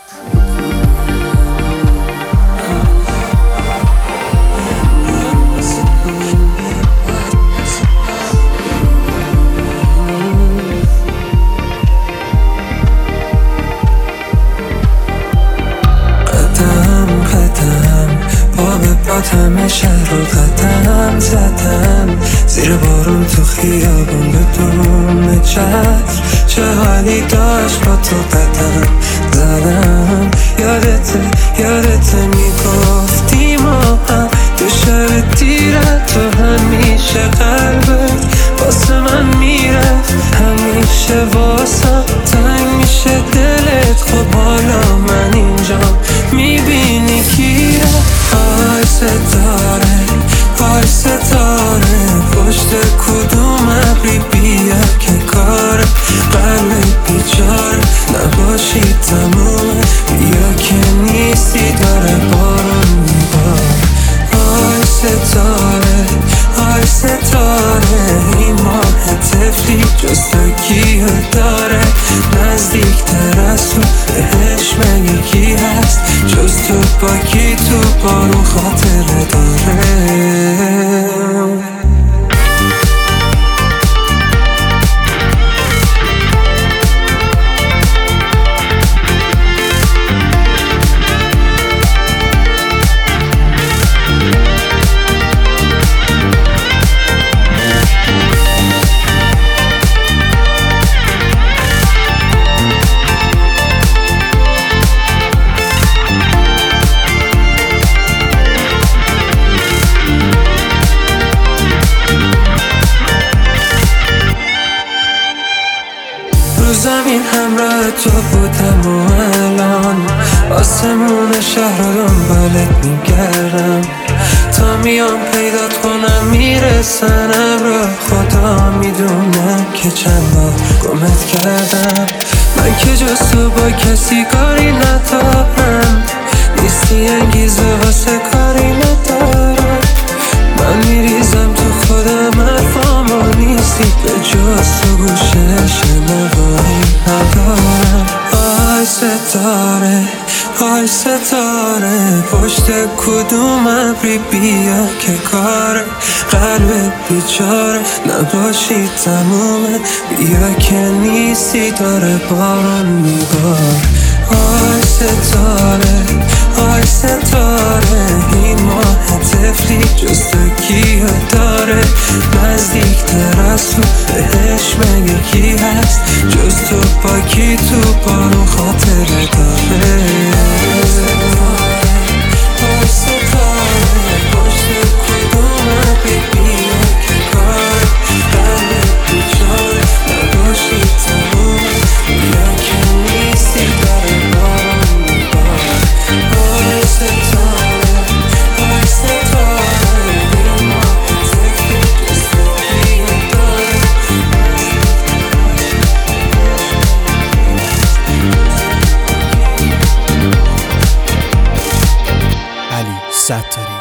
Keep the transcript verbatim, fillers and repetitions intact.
همه شهر رو قدم زدم، زیر بارون تو خیابون بدون چتر، چه حالی داشت با تو قدم زدم. یادته یادته میگفتی ما هم تو شب دیره، تو همیشه قلبت واسه من میرفت، همیشه واسه تنگ میشه دلت. خب حالا من اینجا میبینی کی رفت؟ آی ستاره آی ستاره، پشت کدوم ابری بیا که کار قلب بیچاره نباشی تمومه، بیا که نیستی داره بارون میبار. آی ستاره آی ستاره، این ماه تفلی جز تو کیو داره؟ نزدیکتر از تو بهش مگه کی هست جز تو؟ با کی تو بارون خاطره داره؟ زمین همراه تو بودم و الان آسمون شهر رو دنبالت میگردم، تا میام پیدات کنم میرسن ابرا. خدا میدونه که چند بار گمت کردم، من که جز تو با کسی کاری ندارم، نیستی انگیزه واسه کاری ندارم. من میریزم تو خودم حرفامو نیستی، به جز تو گوشه شنوایی ندارم. آی ستاره آی ستاره، پشت کدوم ابری بیا که کار قلب بیچاره نباشی تمومه، بیا که نیستی داره بارون میبار. آی ستاره آی ستاره، این ماه تفلی جز تو کیو داره؟ نزدیکتر از تو بهش مگه کی هست جز تو؟ با کی تو بارون خاطره داره؟ آی ستاره پشت کدوم ابری بیا که کار قلب بیچاره نباشی تمومه، بیا که نیستی داره بارون میبار. آی ستاره آی ستاره، این ماه تفلی جز تو کیو داره؟ علی ستاری.